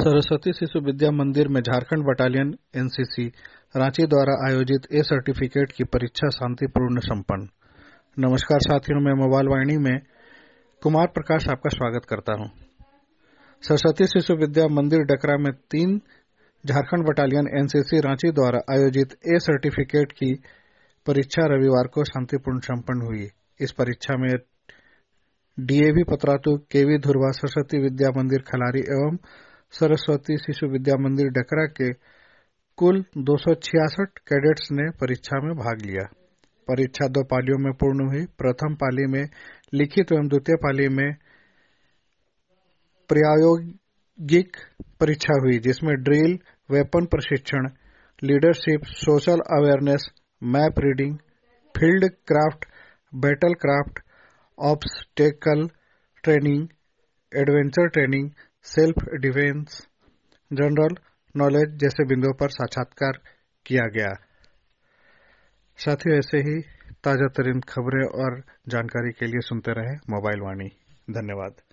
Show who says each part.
Speaker 1: सरस्वती शिशु विद्या मंदिर में Jharkhand battalion NCC Ranchi द्वारा आयोजित ए सर्टिफिकेट की परीक्षा शांतिपूर्ण संपन्न। नमस्कार साथियों, मैं मोबाइल वाणी में कुमार प्रकाश आपका स्वागत करता हूं। सरस्वती शिशु विद्या मंदिर डकरा में 3 झारखंड बटालियन एनसीसी रांची द्वारा आयोजित ए सर्टिफिकेट की परीक्षा रविवार को शांतिपूर्ण संपन्न हुई। इस परीक्षा में डीएवी पतरातू, केवी धुरवा, सरस्वती विद्या मंदिर खलारी एवं सरस्वती शिशु विद्या मंदिर डकरा के कुल 266 कैडेट्स ने परीक्षा में भाग लिया। परीक्षा 2 पालियों में पूर्ण हुई। प्रथम पाली में लिखित एवं द्वितीय पाली में प्रायोगिक परीक्षा हुई, जिसमें ड्रिल, वेपन प्रशिक्षण, leadership, social awareness, map reading, field craft, battle craft, obstacle training, adventure training, self defence, general knowledge जैसे बिंदुओं पर साक्षात्कार किया गया। साथियों, ऐसे ही ताजा तरीन खबरें और जानकारी के लिए सुनते रहे मोबाइल वाणी। धन्यवाद।